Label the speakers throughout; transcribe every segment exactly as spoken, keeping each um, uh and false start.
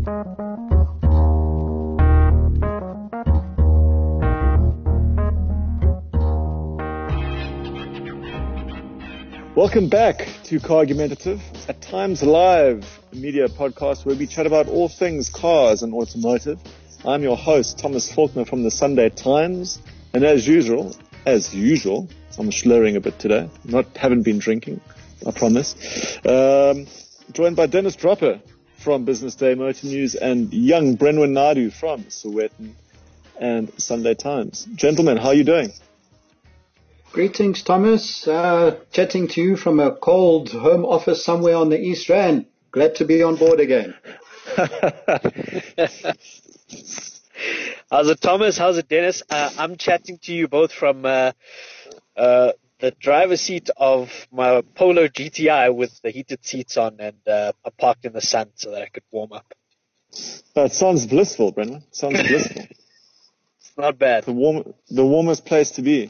Speaker 1: Welcome back to Cargumentative, at Times Live, a media podcast where we chat about all things cars and automotive. I'm your host, Thomas Faulkner from the Sunday Times, and as usual, as usual, I'm slurring a bit today. Not haven't been drinking, I promise. Um, joined by Dennis Dropper from Business Day Motor News and young Brenwyn Nadu from Sowetan and Sunday Times. Gentlemen, how are you doing?
Speaker 2: Greetings, Thomas. Uh, chatting to you from a cold home office somewhere on the East Rand. Glad to be on board again.
Speaker 3: How's it, Thomas? How's it, Dennis? Uh, I'm chatting to you both from uh, uh, the driver's seat of my Polo G T I with the heated seats on, and uh, I parked in the sun so that I could warm up.
Speaker 1: That sounds blissful, Brendan. Sounds blissful.
Speaker 3: It's not bad.
Speaker 1: The warm, the warmest place to be.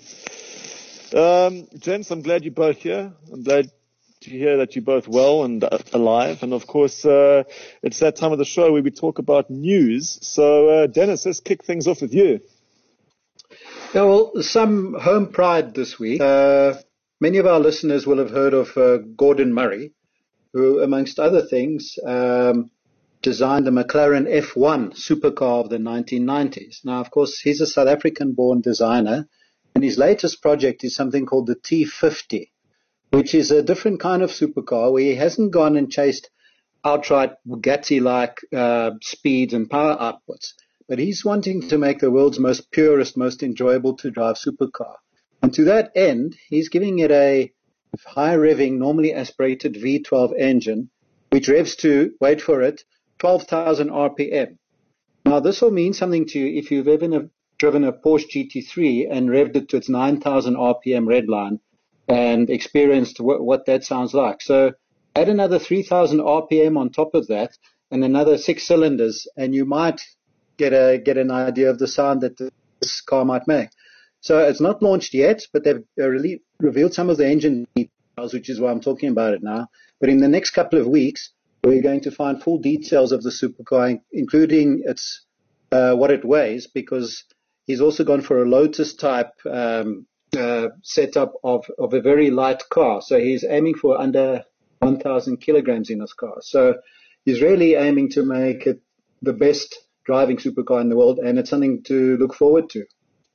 Speaker 1: Um, gents, I'm glad you're both here. I'm glad to hear that you're both well and uh, alive. And of course, uh, it's that time of the show where we talk about news. So, uh, Dennis, let's kick things off with you.
Speaker 2: Yeah, well, some home pride this week. Uh, many of our listeners will have heard of uh, Gordon Murray, who, amongst other things, um, designed the McLaren F one supercar of the nineteen nineties. Now, of course, he's a South African-born designer. And his latest project is something called the T fifty, which is a different kind of supercar where he hasn't gone and chased outright Bugatti-like uh, speeds and power outputs. But he's wanting to make the world's most purest, most enjoyable to drive supercar. And to that end, he's giving it a high-revving, normally aspirated V twelve engine, which revs to, wait for it, twelve thousand R P M. Now, this will mean something to you if you've ever driven a Porsche G T three and revved it to its nine thousand R P M redline and experienced what, what that sounds like. So add another three thousand R P M on top of that and another six cylinders, and you might get a get an idea of the sound that this car might make. So it's not launched yet, but they've really revealed some of the engine details, which is why I'm talking about it now. But in the next couple of weeks, we're going to find full details of the supercar, including its uh, what it weighs, because he's also gone for a Lotus-type um, uh, setup of, of a very light car. So he's aiming for under one thousand kilograms in his car. So he's really aiming to make it the best driving supercar in the world, and it's something to look forward to.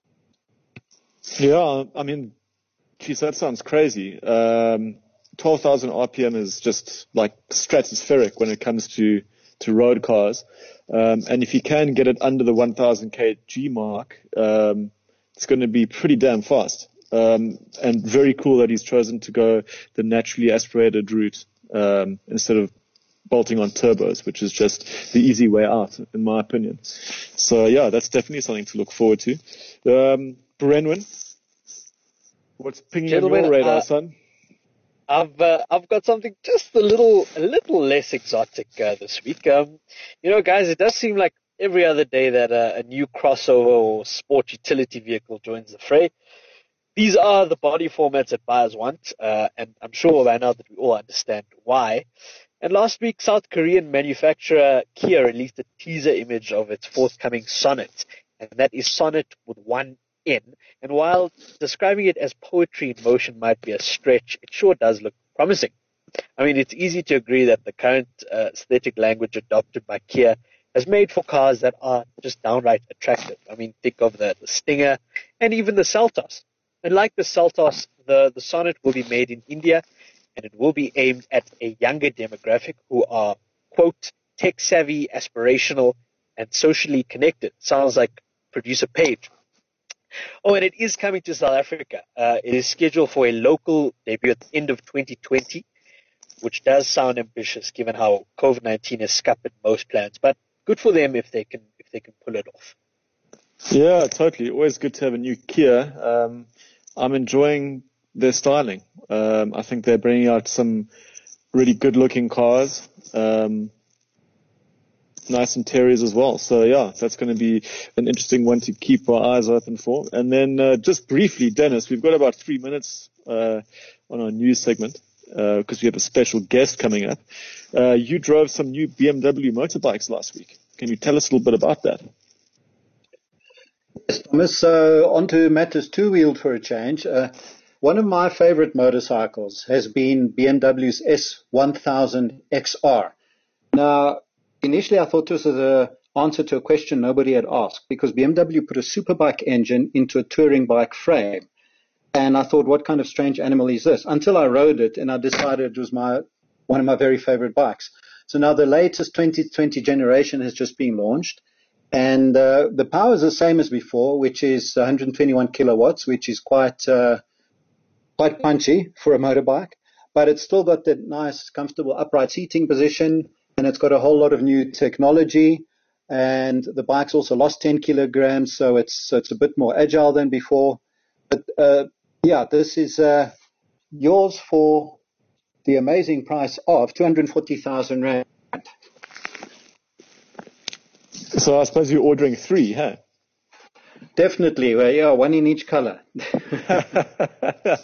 Speaker 1: Yeah, I mean, geez, that sounds crazy. Um, twelve thousand R P M is just like stratospheric when it comes to, to road cars. Um, and if you can get it under the one thousand kilogram mark, um, it's going to be pretty damn fast. Um, and very cool that he's chosen to go the naturally aspirated route, um, instead of bolting on turbos, which is just the easy way out, in my opinion. So yeah, that's definitely something to look forward to. Um, Brenwyn, what's pinging on your radar, uh, son?
Speaker 3: I've uh, I've got something just a little a little less exotic uh, this week. Um, you know, guys, it does seem like every other day that uh, a new crossover or sport utility vehicle joins the fray. These are the body formats that buyers want, uh, and I'm sure by now that we all understand why. And last week, South Korean manufacturer Kia released a teaser image of its forthcoming Sonnet, and that is Sonnet with one N. And while describing it as poetry in motion might be a stretch, it sure does look promising. I mean, it's easy to agree that the current uh, aesthetic language adopted by Kia has made for cars that are just downright attractive. I mean, think of the, the Stinger and even the Seltos. And like the Seltos, the, the Sonnet will be made in India, and it will be aimed at a younger demographic who are, quote, tech-savvy, aspirational, and socially connected. Sounds like producer Page. Oh, and it is coming to South Africa. Uh, it is scheduled for a local debut at the end of twenty twenty, which does sound ambitious given how COVID nineteen has scuppered most plans. But good for them if they can if they can pull it off.
Speaker 1: Yeah, totally. Always good to have a new Kia. Um, I'm enjoying their styling. Um, I think they're bringing out some really good-looking cars. Um, nice interiors as well. So yeah, that's going to be an interesting one to keep our eyes open for. And then uh, just briefly, Dennis, we've got about three minutes uh, on our news segment. because uh, we have a special guest coming up. Uh, you drove some new B M W motorbikes last week. Can you tell us a little bit about that?
Speaker 2: Yes, Thomas. So on to matters two-wheeled for a change. Uh, one of my favorite motorcycles has been B M W's S one thousand X R. Now, initially I thought this was an answer to a question nobody had asked, because B M W put a superbike engine into a touring bike frame. And I thought, what kind of strange animal is this? Until I rode it and I decided it was my one of my very favorite bikes. So now the latest twenty twenty generation has just been launched. And uh, the power is the same as before, which is one hundred twenty-one kilowatts, which is quite uh, quite punchy for a motorbike. But it's still got that nice, comfortable upright seating position, and it's got a whole lot of new technology. And the bike's also lost ten kilograms, so it's so it's a bit more agile than before. But uh, yeah, this is uh, yours for the amazing price of two hundred forty thousand rand.
Speaker 1: So I suppose you're ordering three, huh?
Speaker 2: Definitely. Well, yeah, one in each color.
Speaker 1: That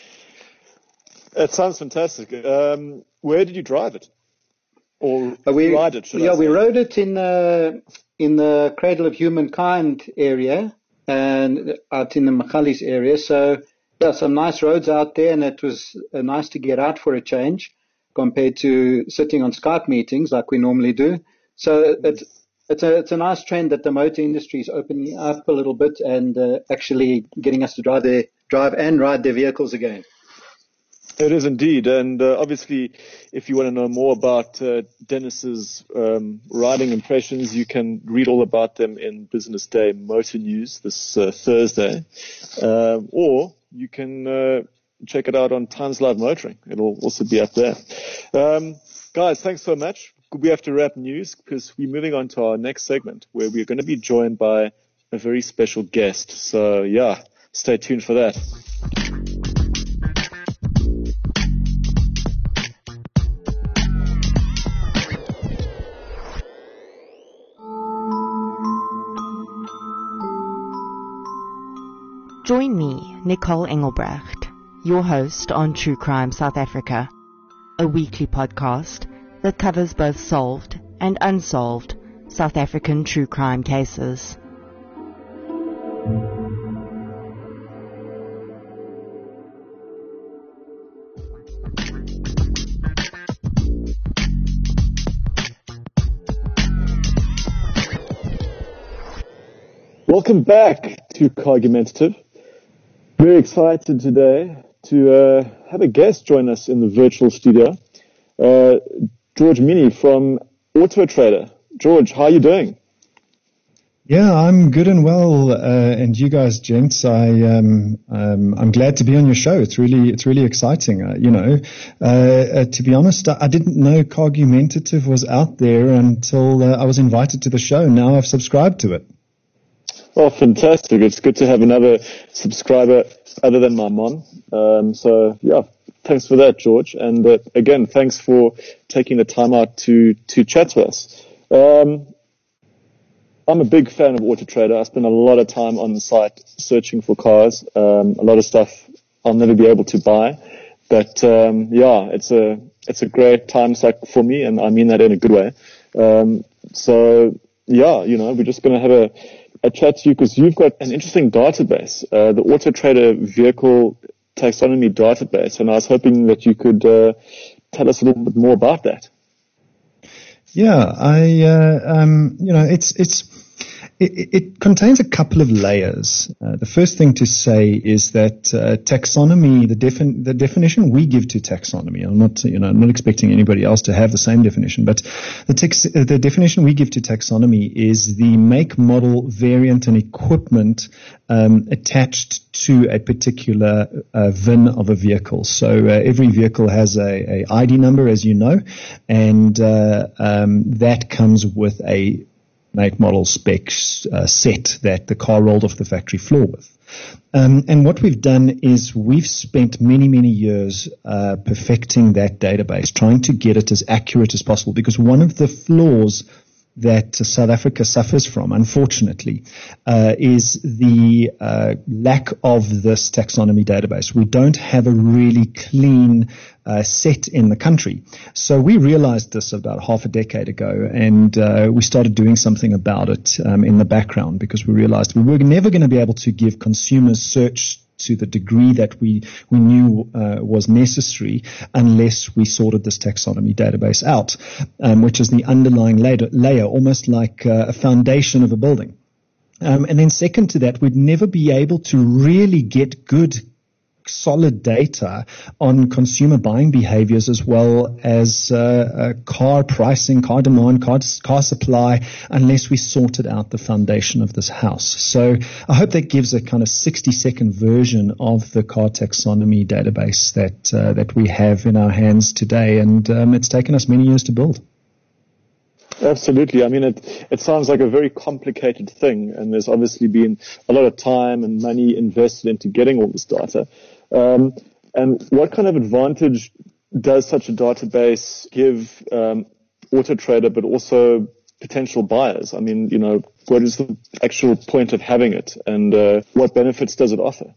Speaker 1: sounds fantastic. Um, where did you drive it? Or
Speaker 2: uh, we,
Speaker 1: ride it, should
Speaker 2: Yeah,
Speaker 1: I say?
Speaker 2: we rode it in, uh, in the Cradle of Humankind area and out in the Machalis area. So, yeah, some nice roads out there, and it was uh, nice to get out for a change compared to sitting on Skype meetings like we normally do. So it's It's a, it's a nice trend that the motor industry is opening up a little bit and uh, actually getting us to drive their, drive and ride their vehicles again.
Speaker 1: It is indeed. And uh, obviously, if you want to know more about uh, Dennis's um, riding impressions, you can read all about them in Business Day Motor News this uh, Thursday. Uh, or you can uh, check it out on Times Live Motoring. It'll also be up there. Um, guys, thanks so much. We have to wrap news because we're moving on to our next segment where we're going to be joined by a very special guest. So, yeah, stay tuned for that.
Speaker 4: Join me, Nicole Engelbrecht, your host on True Crime South Africa, a weekly podcast that covers both solved and unsolved South African true crime cases.
Speaker 1: Welcome back to Cargumentative. Very excited today to uh, have a guest join us in the virtual studio. Uh, George Mini from Auto Trader. George, how are you doing?
Speaker 5: Yeah, I'm good and well, uh, and you guys, gents, I um, um, I'm glad to be on your show. It's really it's really exciting. Uh, you know, uh, uh, to be honest, I, I didn't know Cargumentative was out there until uh, I was invited to the show. Now I've subscribed to it.
Speaker 1: Oh, fantastic! It's good to have another subscriber other than my mom. Um, so yeah. Thanks for that, George. And uh, again, thanks for taking the time out to, to chat to us. Um, I'm a big fan of Auto Trader. I spend a lot of time on the site searching for cars. Um, a lot of stuff I'll never be able to buy. But um, yeah, it's a it's a great time suck for me, and I mean that in a good way. Um, so yeah, you know, we're just going to have a, a chat to you because you've got an interesting database, uh, the Auto Trader vehicle taxonomy database, and I was hoping that you could uh, tell us a little bit more about that.
Speaker 5: Yeah, I, uh, um, you know, it's it's it, it contains a couple of layers. Uh, the first thing to say is that uh, taxonomy, the defin- the definition we give to taxonomy, I'm not, you know, I'm not expecting anybody else to have the same definition, but the tex- the definition we give to taxonomy is the make, model, variant, and equipment um, attached to a particular uh, V I N of a vehicle. So uh, every vehicle has a, a I D number, as you know, and uh, um, that comes with a make, model, specs uh, set that the car rolled off the factory floor with. Um, and what we've done is we've spent many, many years uh, perfecting that database, trying to get it as accurate as possible, because one of the flaws that South Africa suffers from, unfortunately, uh, is the uh, lack of this taxonomy database. We don't have a really clean uh, set in the country. So we realized this about half a decade ago, and uh, we started doing something about it um, in the background, because we realized we were never going to be able to give consumers search to the degree that we, we knew uh, was necessary unless we sorted this taxonomy database out, um, which is the underlying layer, layer almost like uh, a foundation of a building. Um, and then second to that, we'd never be able to really get good solid data on consumer buying behaviors, as well as uh, uh, car pricing, car demand, car, car supply, unless we sorted out the foundation of this house. So I hope that gives a kind of sixty second version of the car taxonomy database that uh, that we have in our hands today, and um, it's taken us many years to build.
Speaker 1: Absolutely. I mean, it, it sounds like a very complicated thing, and there's obviously been a lot of time and money invested into getting all this data. Um, and what kind of advantage does such a database give um, Auto Trader, but also potential buyers? I mean, you know, what is the actual point of having it, and uh, what benefits does it offer?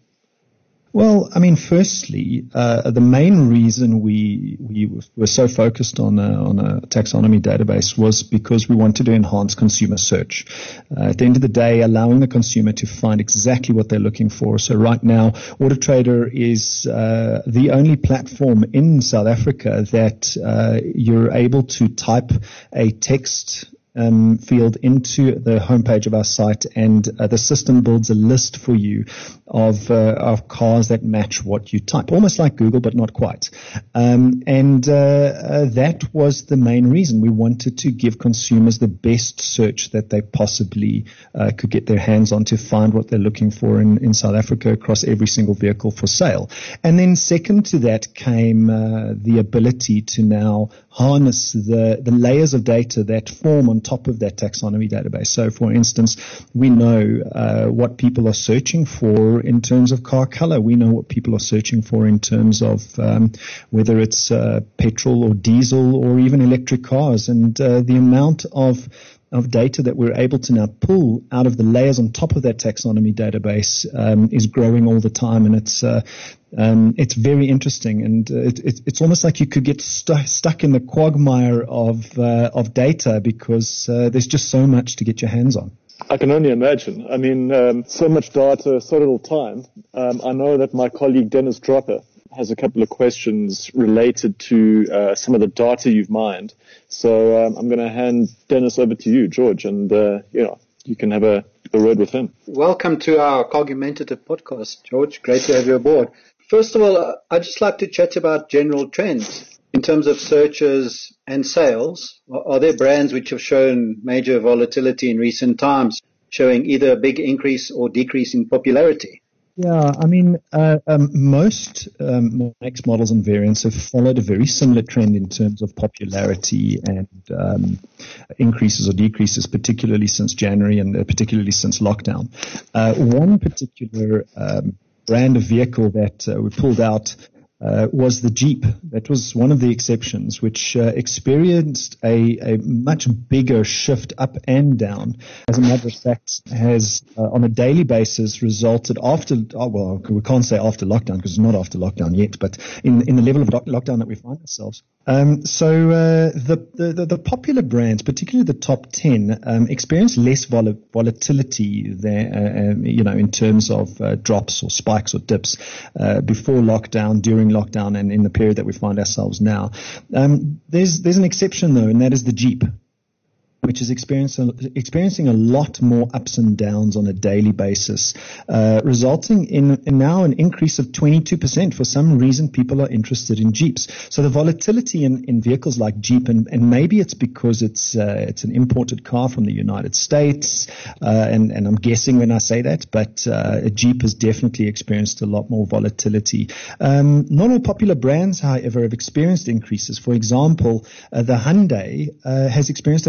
Speaker 5: Well, I mean, firstly, uh, the main reason we we were so focused on a, on a taxonomy database was because we wanted to enhance consumer search. Uh, at the end of the day, allowing the consumer to find exactly what they're looking for. So right now, Auto Trader is uh, the only platform in South Africa that uh, you're able to type a text Um, field into the homepage of our site, and uh, the system builds a list for you of uh, of cars that match what you type, almost like Google, but not quite. Um, and uh, uh, that was the main reason we wanted to give consumers the best search that they possibly uh, could get their hands on to find what they're looking for in, in South Africa across every single vehicle for sale. And then second to that came uh, the ability to now harness the, the layers of data that form on top of that taxonomy database. So, for instance, we know uh, what people are searching for in terms of car color. We know what people are searching for in terms of um, whether it's uh, petrol or diesel or even electric cars. And uh, the amount of of data that we're able to now pull out of the layers on top of that taxonomy database um, is growing all the time, and it's uh, um, it's very interesting, and uh, it, it, it's almost like you could get stu- stuck in the quagmire of uh, of data, because uh, there's just so much to get your hands on.
Speaker 1: I can only imagine. I mean, um, so much data, so little time. Um, I know that my colleague Dennis Dropper has a couple of questions related to uh, some of the data you've mined. So um, I'm going to hand Dennis over to you, George, and uh, you know, you can have a, a word with him.
Speaker 2: Welcome to our Cogumentative podcast, George. Great to have you aboard. First of all, I'd just like to chat about general trends in terms of searches and sales. Are there brands which have shown major volatility in recent times, showing either a big increase or decrease in popularity?
Speaker 5: Yeah, I mean, uh, um, most um, makes, models, and variants have followed a very similar trend in terms of popularity and um, increases or decreases, particularly since January and uh, particularly since lockdown. Uh, one particular um, brand of vehicle that uh, we pulled out Uh, was the Jeep. That was one of the exceptions, which uh, experienced a, a much bigger shift up and down. As a matter of fact, has uh, on a daily basis resulted after, oh, well, we can't say after lockdown because it's not after lockdown yet, but in, in the level of lockdown that we find ourselves. Um, so uh, the, the, the popular brands, particularly the top ten, um, experience less vol- volatility there, uh, um, you know, in terms of uh, drops or spikes or dips uh, before lockdown, during lockdown, and in the period that we find ourselves now. Um, there's there's an exception though, and that is the Jeep, which is experiencing, experiencing a lot more ups and downs on a daily basis, uh, resulting in, in now an increase of twenty-two percent. For some reason, people are interested in Jeeps. So the volatility in, in vehicles like Jeep, and, and maybe it's because it's uh, it's an imported car from the United States, uh, and, and I'm guessing when I say that, but uh, a Jeep has definitely experienced a lot more volatility. Um, not all popular brands, however, have experienced increases. For example, uh, the Hyundai uh, has experienced a five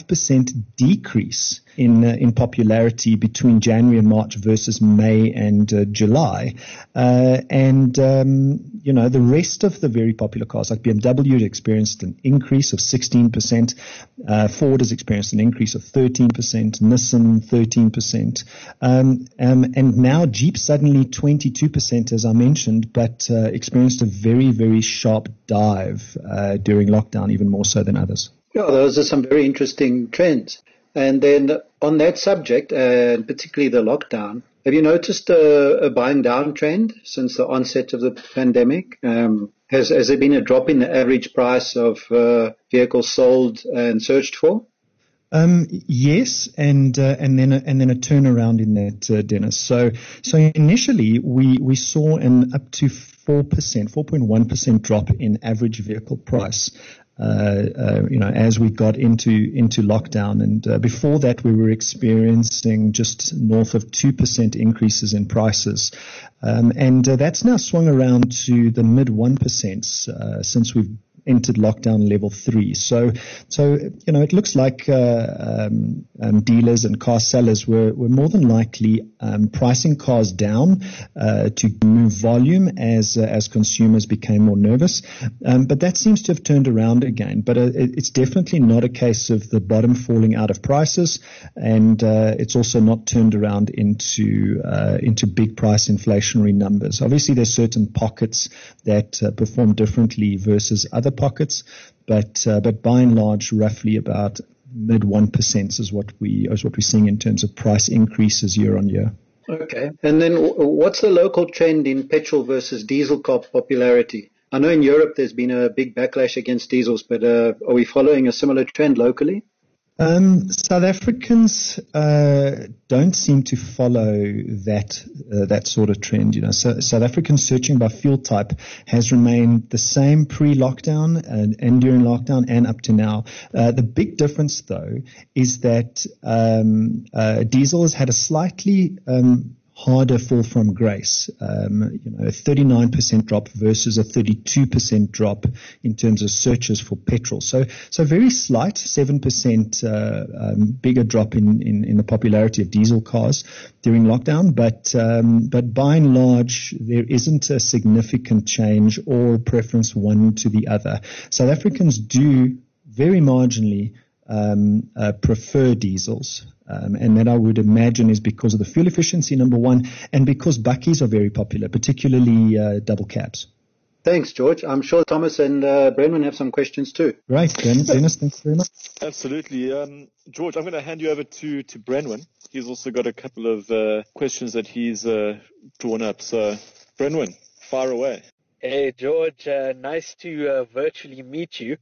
Speaker 5: five percent decrease in uh, in popularity between January and March versus May and uh, July. Uh, and, um, you know, the rest of the very popular cars, like B M W, experienced an increase of sixteen percent. Uh, Ford has experienced an increase of thirteen percent. Nissan, thirteen percent. Um, um, and now Jeep suddenly twenty-two percent, as I mentioned, but uh, experienced a very, very sharp dive uh, during lockdown, even more so than others.
Speaker 2: Yeah, those are some very interesting trends. And then on that subject, and particularly the lockdown, have you noticed a, a buying down trend since the onset of the pandemic? Um, has, has there been a drop in the average price of uh, vehicles sold and searched for?
Speaker 5: Um, yes, and uh, and then a, and then a turnaround in that, uh, Dennis. So so initially we we saw an up to four percent, four point one percent drop in average vehicle price. Uh, uh, you know, as we got into into lockdown, and uh, before that, we were experiencing just north of two percent increases in prices, um, and uh, that's now swung around to the mid one percent uh, since we've entered lockdown level three. So, so you know, it looks like uh, um, um, dealers and car sellers were, were more than likely um, pricing cars down uh, to move volume as uh, as consumers became more nervous. Um, but that seems to have turned around again. But uh, it, it's definitely not a case of the bottom falling out of prices, and uh, it's also not turned around into uh, into big price inflationary numbers. Obviously, there's certain pockets that uh, perform differently versus other pockets, but uh, but by and large, roughly about mid one percent is what we is what we're seeing in terms of price increases year on year.
Speaker 2: Okay, and then w- what's the local trend in petrol versus diesel car popularity? I know in Europe there's been a big backlash against diesels, but uh, are we following a similar trend locally?
Speaker 5: Um, South Africans uh, don't seem to follow that uh, that sort of trend. You know, so South African searching by fuel type has remained the same pre-lockdown and, and during lockdown and up to now. Uh, the big difference, though, is that um, uh, diesel has had a slightly um, harder fall from grace, um, you know, a thirty-nine percent drop versus a thirty-two percent drop in terms of searches for petrol. So, so very slight, seven percent uh, um, bigger drop in, in, in the popularity of diesel cars during lockdown. But, um, but by and large, there isn't a significant change or preference one to the other. South Africans do very marginally um, uh, prefer diesels. Um, and that I would imagine is because of the fuel efficiency, number one, and because bakkies are very popular, particularly uh, double cabs.
Speaker 2: Thanks, George. I'm sure Thomas and uh, Brendan have some questions too.
Speaker 5: Right, Dennis, Dennis thanks very much.
Speaker 1: Absolutely. Um, George, I'm going to hand you over to, to Brenwan. He's also got a couple of uh, questions that he's uh, drawn up. So, Brenwan, fire away.
Speaker 3: Hey, George. Uh, nice to uh, virtually meet you.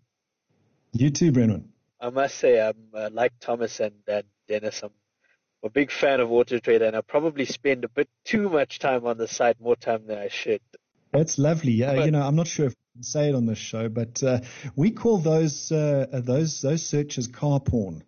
Speaker 5: You too, Brenwan.
Speaker 3: I must say, I'm uh, like Thomas and, and Dennis. I'm a big fan of AutoTrader, and I probably spend a bit too much time on the site, more time than I should.
Speaker 5: That's lovely. Yeah,
Speaker 3: But,
Speaker 5: you know, I'm not sure if I can say it on this show, but uh, we call those uh, those those searches car porn.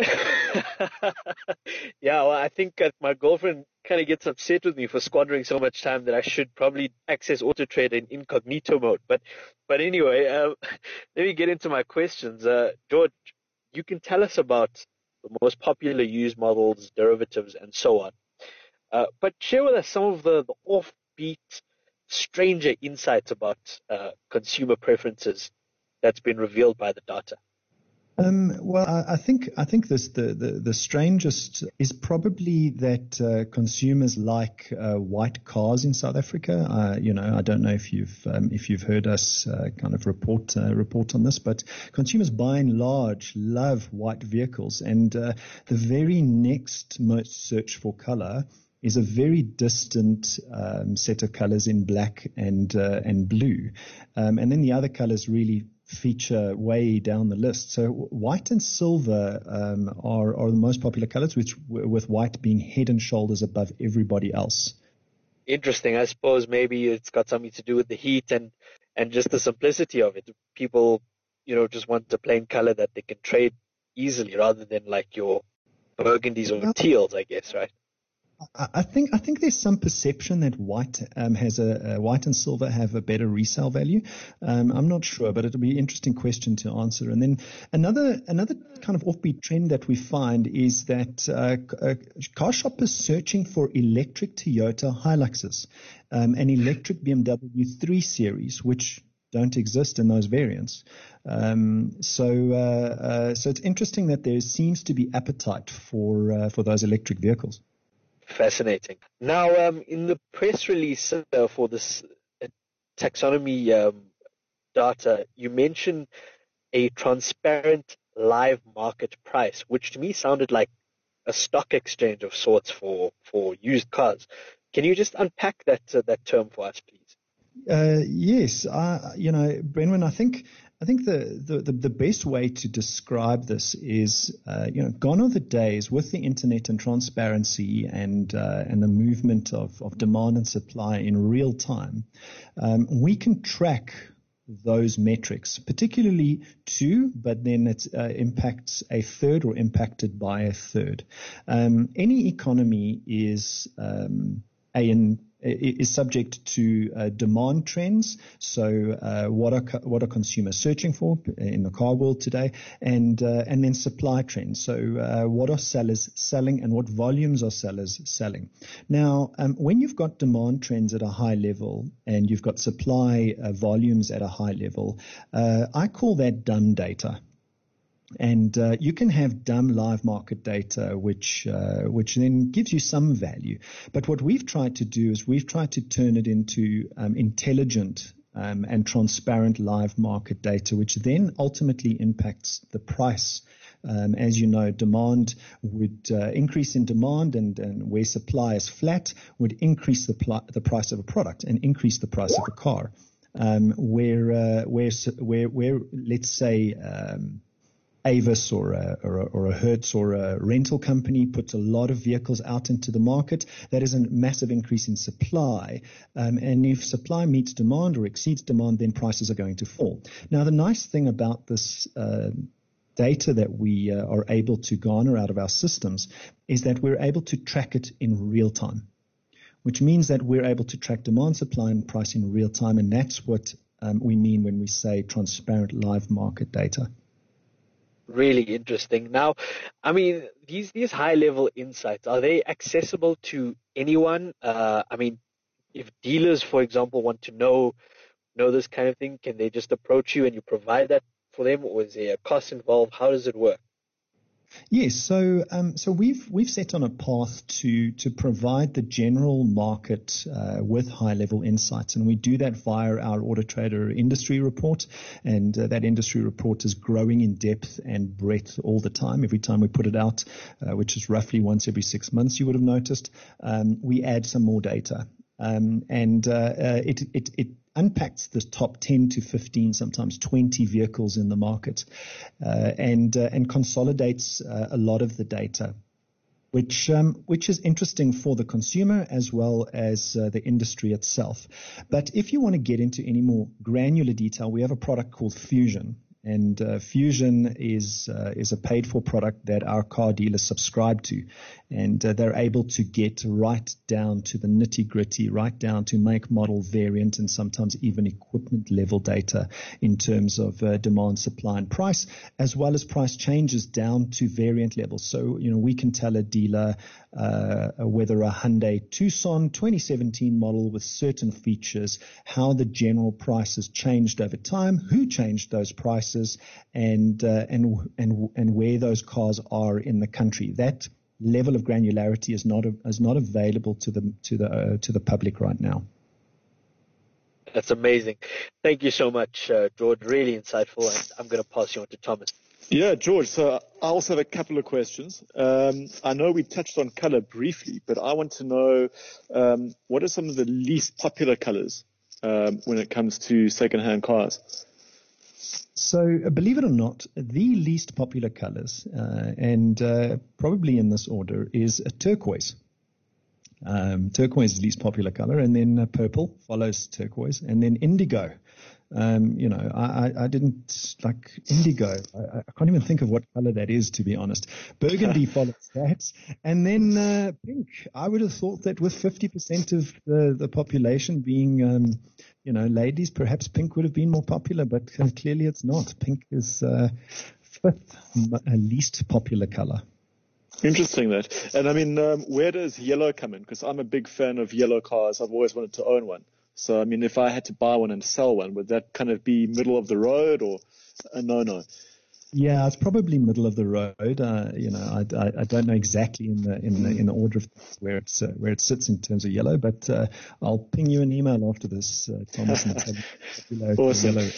Speaker 3: yeah, well, I think uh, my girlfriend kind of gets upset with me for squandering so much time that I should probably access AutoTrader in incognito mode. But, but anyway, uh, let me get into my questions. Uh, George, you can tell us about the most popular used models, derivatives, and so on. Uh, but share with us some of the, the offbeat, stranger insights about uh, consumer preferences that's been revealed by the data.
Speaker 5: Um, well, I, I think I think this the, the, the strangest is probably that uh, consumers like uh, white cars in South Africa. Uh, you know, I don't know if you've um, if you've heard us uh, kind of report uh, report on this, but consumers by and large love white vehicles, and uh, the very next most search for color is a very distant um, set of colors in black and uh, and blue, um, and then the other colors really feature way down the list. So white and silver um, are are the most popular colors, which with white being head and shoulders above everybody else.
Speaker 3: Interesting. I suppose maybe it's got something to do with the heat and and just the simplicity of it. People, you know, just want a plain color that they can trade easily rather than like your burgundies or teals, I guess, right?
Speaker 5: I, I think I think there's some perception that white um, has a, a white and silver have a better resale value. Um, I'm not sure, but it'll be an interesting question to answer. And then another another kind of offbeat trend that we find is that uh, uh, car shoppers searching for electric Toyota Hiluxes, um, and electric B M W three Series, which don't exist in those variants. Um, so, uh, uh, so it's interesting that there seems to be appetite for uh, for those electric vehicles.
Speaker 3: Fascinating. Now, um, in the press release uh, for this uh, taxonomy um, data, you mentioned a transparent live market price, which to me sounded like a stock exchange of sorts for for used cars. Can you just unpack that uh, that term for us, please?
Speaker 5: Uh, yes, uh, you know, Brenwan, I think I think the, the, the best way to describe this is, uh, you know, gone are the days with the internet and transparency and uh, and the movement of, of demand and supply in real time. Um, we can track those metrics, particularly two, but then it uh, impacts a third or impacted by a third. Um, any economy is um, a in is subject to uh, demand trends. So, uh, what are co- what are consumers searching for in the car world today, and uh, and then supply trends. So, uh, what are sellers selling, and what volumes are sellers selling? Now, um, when you've got demand trends at a high level and you've got supply uh, volumes at a high level, uh, I call that dumb data. And uh, you can have dumb live market data, which uh, which then gives you some value. But what we've tried to do is we've tried to turn it into um, intelligent um, and transparent live market data, which then ultimately impacts the price. Um, as you know, demand would uh, increase in demand, and, and where supply is flat would increase the pl- the price of a product and increase the price of a car. Um, where uh, where where where let's say um, Avis or a, or, a, or a Hertz or a rental company puts a lot of vehicles out into the market, that is a massive increase in supply. Um, and if supply meets demand or exceeds demand, then prices are going to fall. Now, the nice thing about this uh, data that we uh, are able to garner out of our systems is that we're able to track it in real time, which means that we're able to track demand, supply, and price in real time. And that's what um, we mean when we say transparent live market data.
Speaker 3: Really interesting. Now, I mean, these these high level insights, are they accessible to anyone? Uh, I mean, if dealers, for example, want to know know this kind of thing, can they just approach you and you provide that for them, or is there a cost involved? How does it work?
Speaker 5: Yes, so um, so we've we've set on a path to to provide the general market uh, with high level insights, and we do that via our Auto Trader industry report, and uh, that industry report is growing in depth and breadth all the time. Every time we put it out, uh, which is roughly once every six months, you would have noticed, um, we add some more data, um, and uh, uh, it it it. unpacks the top ten to fifteen, sometimes twenty vehicles in the market, uh, and uh, and consolidates uh, a lot of the data, which um, which is interesting for the consumer as well as uh, the industry itself. But if you want to get into any more granular detail, we have a product called Fusion. And uh, Fusion is uh, is a paid-for product that our car dealers subscribe to, and uh, they're able to get right down to the nitty-gritty, right down to make, model, variant, and sometimes even equipment-level data in terms of uh, demand, supply, and price, as well as price changes down to variant levels. So, you know, we can tell a dealer uh, whether a Hyundai Tucson twenty seventeen model with certain features, how the general price has changed over time, who changed those prices, and uh, and and and where those cars are in the country. That level of granularity is not is not available to the to the uh, to the public right now.
Speaker 3: That's amazing. Thank you so much, uh, George. Really insightful, and I'm going to pass you on to Thomas.
Speaker 1: Yeah, George. So I also have a couple of questions. Um, I know we touched on color briefly, but I want to know um, what are some of the least popular colors um, when it comes to second-hand cars?
Speaker 5: So, uh, believe it or not, the least popular colors, uh, and uh, probably in this order, is a turquoise. Um, turquoise is the least popular color, and then uh, purple follows turquoise, and then indigo Um, you know, I, I, I didn't like indigo. I, I can't even think of what color that is, to be honest. Burgundy follows that. And then uh, pink. I would have thought that with fifty percent of the, the population being, um, you know, ladies, perhaps pink would have been more popular, but uh, clearly it's not. Pink is uh, fifth least popular color.
Speaker 1: Interesting that. And I mean, um, where does yellow come in? Because I'm a big fan of yellow cars. I've always wanted to own one. So, I mean, if I had to buy one and sell one, would that kind of be middle of the road or a no-no?
Speaker 5: Yeah, it's probably middle of the road. Uh, you know, I, I, I don't know exactly in the in the in the order of where it's uh, where it sits in terms of yellow, but uh, I'll ping you an email after this, uh, Thomas. And tell you
Speaker 1: awesome.
Speaker 5: Yellow.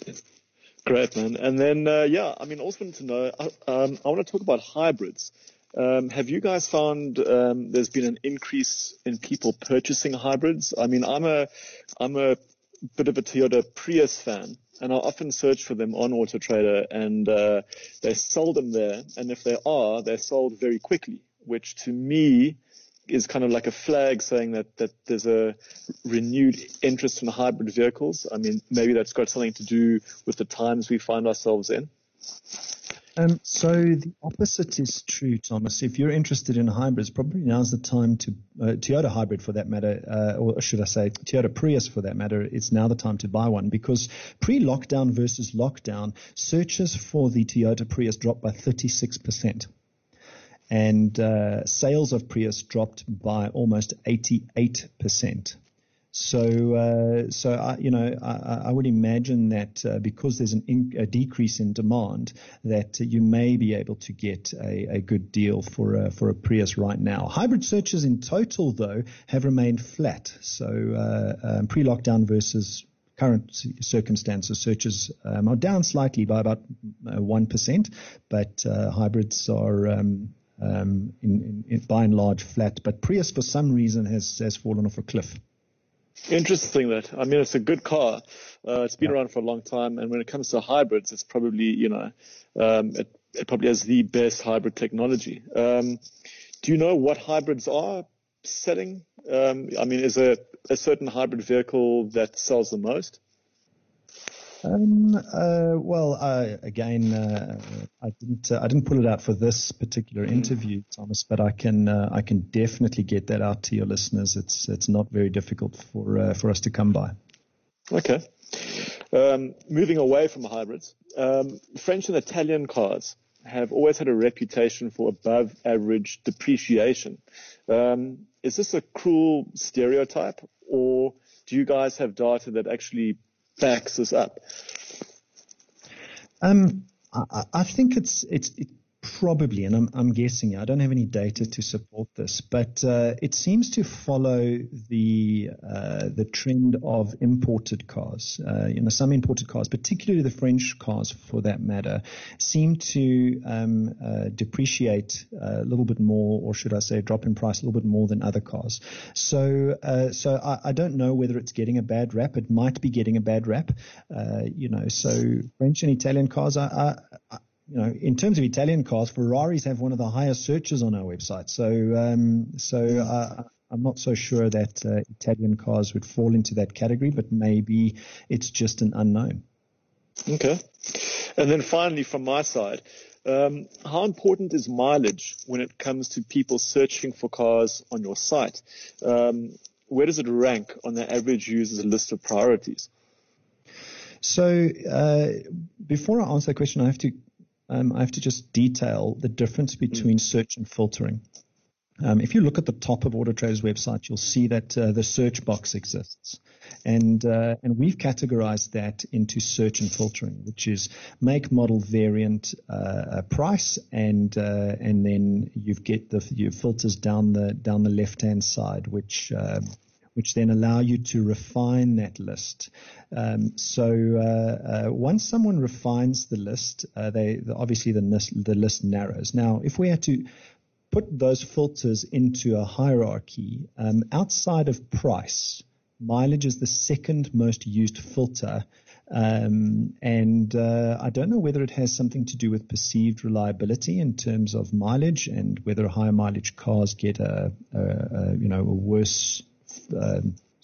Speaker 1: Great, man. And then, uh, yeah, I mean, I also wanted to know. Uh, um, I want to talk about hybrids. Um, have you guys found um, there's been an increase in people purchasing hybrids? I mean, I'm a I'm a bit of a Toyota Prius fan, and I often search for them on AutoTrader, and uh, they're seldom there. And if they are, they're sold very quickly, which to me is kind of like a flag saying that, that there's a renewed interest in hybrid vehicles. I mean, maybe that's got something to do with the times we find ourselves in.
Speaker 5: Um, so the opposite is true, Thomas. If you're interested in hybrids, probably now's the time to, uh, Toyota hybrid for that matter, uh, or should I say Toyota Prius for that matter, it's now the time to buy one because pre-lockdown versus lockdown, searches for the Toyota Prius dropped by thirty-six percent. And uh, sales of Prius dropped by almost eighty-eight percent. So, uh, so I, you know, I, I would imagine that uh, because there's an in, a decrease in demand, that uh, you may be able to get a, a good deal for a, for a Prius right now. Hybrid searches in total, though, have remained flat. So, uh, um, pre-lockdown versus current circumstances, searches um, are down slightly by about uh, one percent, but uh, hybrids are um, um, in, in, in by and large flat. But Prius, for some reason, has has fallen off a cliff.
Speaker 1: Interesting that. I mean, it's a good car. Uh, it's been yeah. around for a long time. And when it comes to hybrids, it's probably, you know, um, it, it probably has the best hybrid technology. Um, do you know what hybrids are selling? Um, I mean, is there a certain hybrid vehicle that sells the most?
Speaker 5: Um, uh, well, uh, again, uh, I didn't, uh, I didn't pull it out for this particular interview, Thomas, but I can, uh, I can definitely get that out to your listeners. It's, it's not very difficult for, uh, for us to come by.
Speaker 1: Okay. Um, moving away from hybrids, um, French and Italian cars have always had a reputation for above average depreciation. Um, is this a cruel stereotype, or do you guys have data that actually backs this up?
Speaker 5: Um, I, I think it's it's it probably, and I'm I'm guessing. I don't have any data to support this, but uh, it seems to follow the uh, the trend of imported cars. Uh, you know, some imported cars, particularly the French cars, for that matter, seem to um, uh, depreciate a little bit more, or should I say, drop in price a little bit more than other cars. So, uh, so I, I don't know whether it's getting a bad rap. It might be getting a bad rap. Uh, you know, so French and Italian cars, I. I, I You know, in terms of Italian cars, Ferraris have one of the highest searches on our website. So, um, so uh, I'm not so sure that uh, Italian cars would fall into that category, but maybe it's just an unknown.
Speaker 1: Okay. And then finally, from my side, um, how important is mileage when it comes to people searching for cars on your site? Um, where does it rank on the average user's list of priorities?
Speaker 5: So, uh, before I answer that question, I have to Um, I have to just detail the difference between search and filtering. Um, if you look at the top of AutoTrader's website, you'll see that uh, the search box exists, and uh, and we've categorized that into search and filtering, which is make, model, variant, uh, price, and uh, and then you get the your filters down the down the left hand side, which um, which then allow you to refine that list. Um, so uh, uh, once someone refines the list, uh, they obviously the list, the list narrows. Now, if we had to put those filters into a hierarchy, um, outside of price, mileage is the second most used filter. Um, and uh, I don't know whether it has something to do with perceived reliability in terms of mileage, and whether higher mileage cars get a, a, a you know a worse Um,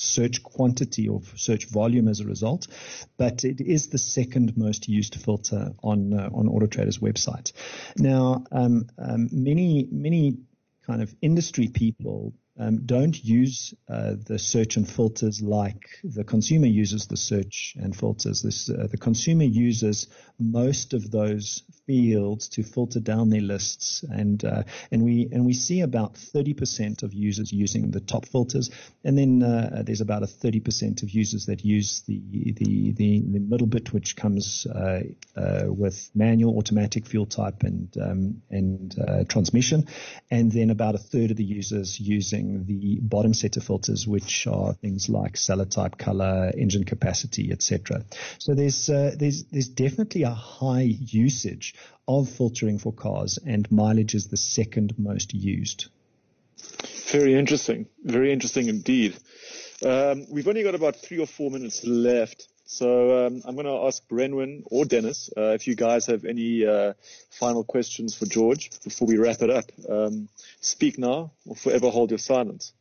Speaker 5: search quantity or search volume as a result, but it is the second most used filter on uh, on AutoTrader's website. Now, um, um, many many kind of industry people Um, don't use uh, the search and filters like the consumer uses the search and filters. This, uh, the consumer uses most of those fields to filter down their lists, and uh, and we and we see about thirty percent of users using the top filters, and then uh, there's about a thirty percent of users that use the the the, the middle bit, which comes uh, uh, with manual, automatic, fuel type, and um, and uh, transmission, and then about a third of the users using the bottom set of filters, which are things like seller type, color, engine capacity, et cetera. So there's uh, there's there's definitely a high usage of filtering for cars, and mileage is the second most used.
Speaker 1: Very interesting. Very interesting indeed. Um, we've only got about three or four minutes left. So um, I'm going to ask Brenwyn or Dennis uh, if you guys have any uh, final questions for George before we wrap it up. Um, speak now or forever hold your silence.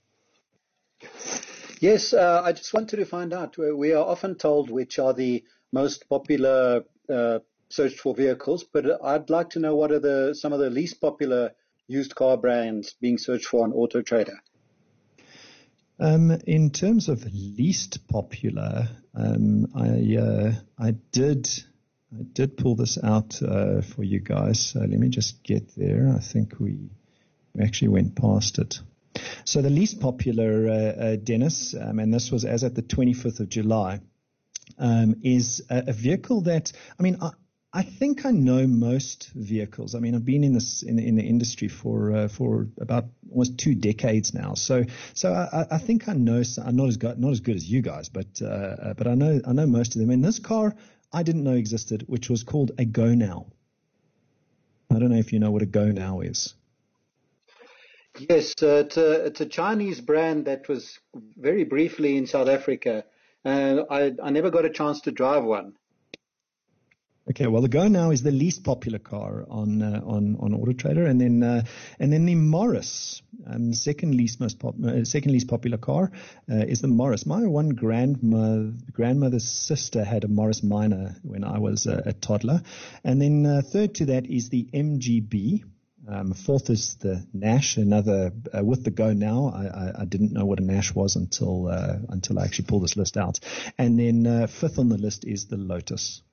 Speaker 2: Yes, uh, I just wanted to find out. We are often told which are the most popular uh, searched for vehicles, but I'd like to know what are the some of the least popular used car brands being searched for on AutoTrader.
Speaker 5: Um, in terms of least popular, um, I uh, I did I did pull this out uh, for you guys. So let me just get there. I think we we actually went past it. So the least popular, uh, uh, Dennis, um, and this was as at the twenty-fifth of July, um, is a, a vehicle that I mean. I, I think I know most vehicles. I mean, I've been in this in, in the industry for uh, for about almost two decades now. So, so I, I think I know. I'm not as good, not as good as you guys, but uh, but I know I know most of them. And this car I didn't know existed, which was called a Go Now. I don't know if you know what a Go Now is.
Speaker 2: Yes, uh, it's a it's a Chinese brand that was very briefly in South Africa, and I I never got a chance to drive one.
Speaker 5: Okay, well, the Go Now is the least popular car on uh, on on AutoTrader, and then uh, and then the Morris, um, second least most pop, uh, second least popular car uh, is the Morris. My one grandmother grandmother's sister had a Morris Minor when I was uh, a toddler, and then uh, third to that is the M G B. Um, fourth is the Nash, another uh, with the Go Now. I, I, I didn't know what a Nash was until uh, until I actually pulled this list out, and then uh, fifth on the list is the Lotus.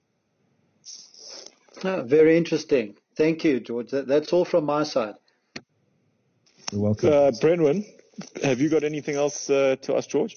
Speaker 2: Oh, very interesting. Thank you, George. That, that's all from my side.
Speaker 5: You're welcome.
Speaker 1: Uh, Brenwyn, have you got anything else uh, to ask George?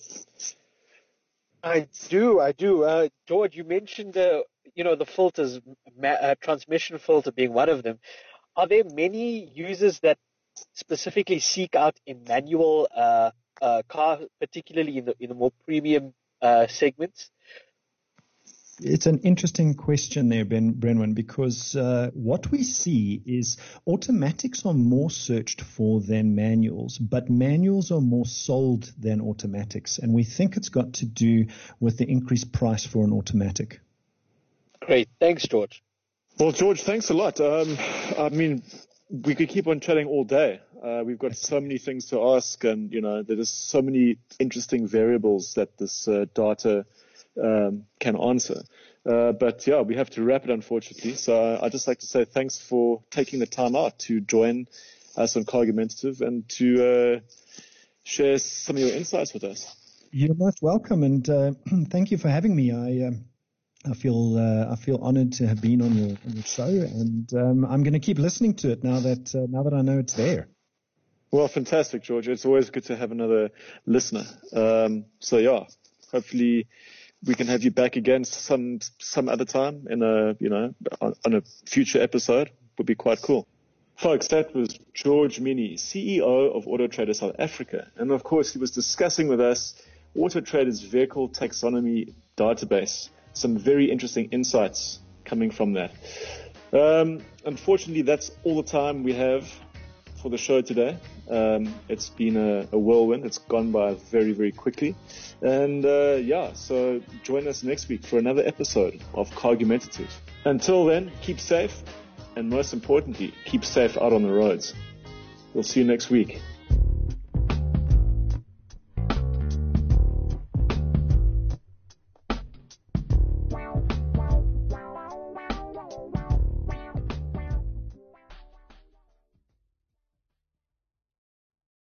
Speaker 3: I do, I do. Uh, George, you mentioned, uh, you know, the filters, ma- uh, transmission filter being one of them. Are there many users that specifically seek out a manual uh, uh, car, particularly in the in the more premium uh, segments?
Speaker 5: It's an interesting question there, Ben Brenwyn, because uh, what we see is automatics are more searched for than manuals, but manuals are more sold than automatics, and we think it's got to do with the increased price for an automatic.
Speaker 3: Great. Thanks, George.
Speaker 1: Well, George, thanks a lot. Um, I mean, we could keep on chatting all day. Uh, we've got so many things to ask, and, you know, there's so many interesting variables that this uh, data um, can answer. Uh, but, yeah, we have to wrap it, unfortunately. So I'd just like to say thanks for taking the time out to join us on Cargumentative and to uh, share some of your insights with us.
Speaker 5: You're most welcome, and uh, thank you for having me. I um, I feel uh, I feel honoured to have been on your, on your show, and um, I'm going to keep listening to it now that uh, now that I know it's there.
Speaker 1: Well, fantastic, George. It's always good to have another listener. Um, so yeah, hopefully we can have you back again some some other time in a you know on, on a future episode. Would be quite cool. Folks, that was George Mini, C E O of AutoTrader South Africa, and of course he was discussing with us AutoTrader's vehicle taxonomy database. Some very interesting insights coming from that. Um, unfortunately, that's all the time we have for the show today. Um, it's been a, a whirlwind. It's gone by very, very quickly. And uh, yeah, so join us next week for another episode of Cargumentative. Until then, keep safe, and most importantly, keep safe out on the roads. We'll see you next week.